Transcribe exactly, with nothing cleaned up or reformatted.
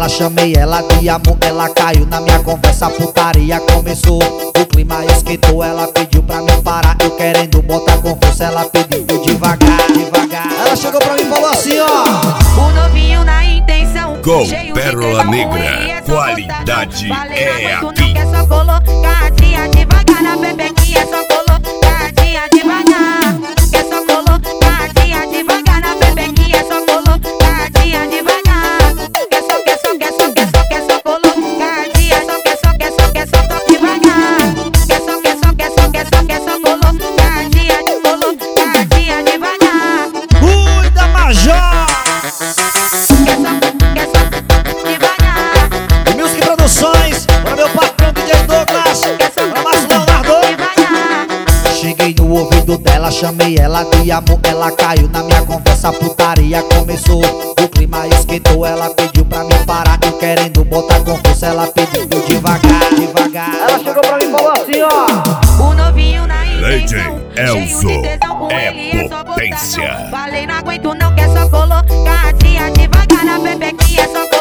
dela, chamei ela de amor. Ela caiu na minha conversa, a putaria começou. O clima esquentou, ela pediu pra me parar. Eu querendo botar com força, ela pediu devagar, devagar. Ela chegou pra mim e falou assim, ó: o novinho na intenção, com Pérola Negra, qualidade é aqui. aqui. Não quer só colocadinha devagar na bebequinha, é só colocadinha devagar. Quer só colocadinha devagar na bebequinha, é só colocadinha devagar. Quer só, quer só, quer só, quer só, quer só colocadinha, só quer só, quer só, quer só toque devagar. Quer só, quer só, quer só, quer só, quer só colocadinha, colocadinha devagar. Cuida, Major! Quer só, quer só devagar. Music Produções, para meu patrão D J Douglas, para Márcio Leonardo. Cheguei no ouvido dela, chamei ela de amor. Ela caiu na minha conversa, a putaria começou. O clima esquentou, ela pediu pra me parar. Eu querendo botar com força, ela pediu devagar, devagar. Ela chegou pra mim e falou assim, ó: o novinho na Lady intenção, Elzo cheio de tesão, com é ele só potência. botão. Falei, não aguento não, quer só colocadinha devagar na bebequinha, é só